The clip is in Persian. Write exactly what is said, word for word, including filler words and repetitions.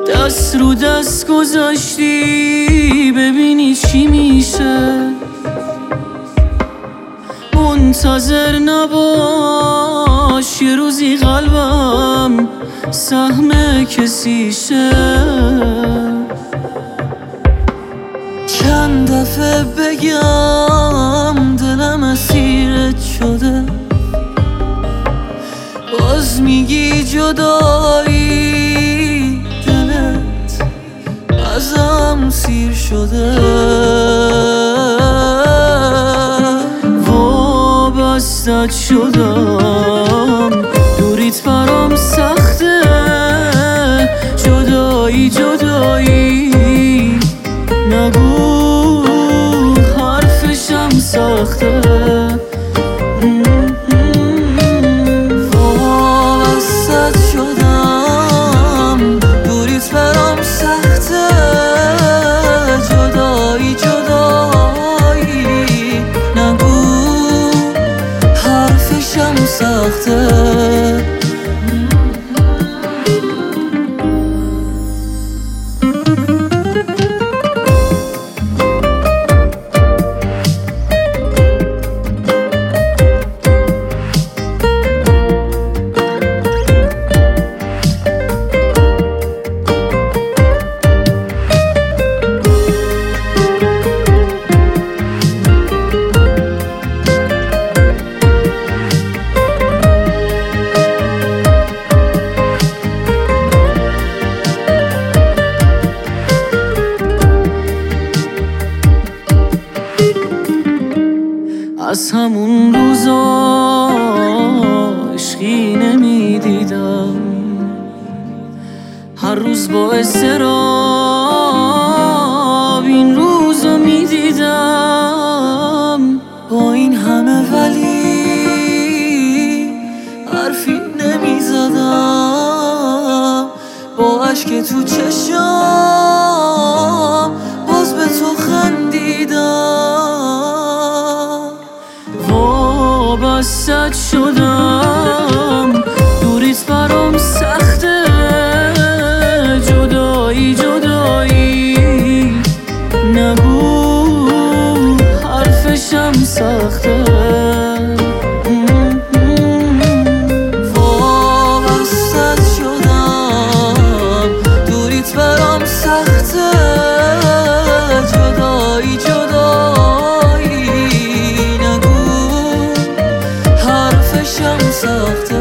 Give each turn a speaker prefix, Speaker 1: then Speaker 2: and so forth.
Speaker 1: دست رو دست گذاشتی ببینی چی میشه. منتظر نباش یه روزی قلبم سهم کسی شه. چند دفعه بگم دلم اسیرت شده، باز میگی جدایی، دلت ازم سیر شده. وابستت شدم، دوریت برام سخته، جدایی جدایی نگو حرفشم سخته. وابستت شدم، دوریت برام سخته، جدایی جدایی نگو حرفشم سخته. از همون روزا عشقی نمیدیدم، هر روز با اضطراب این روزو میدیدم. با این همه ولی حرفی نمیزدم، با اشک تو چشم باز به تو خندیدم. وابستت شدم، دوریت برام سخته، جدایی جدایی نگو حرفشم سخته. وابستت شدم، دوریت برام سخته، جدایی جدایی نگو حرفشم سخته.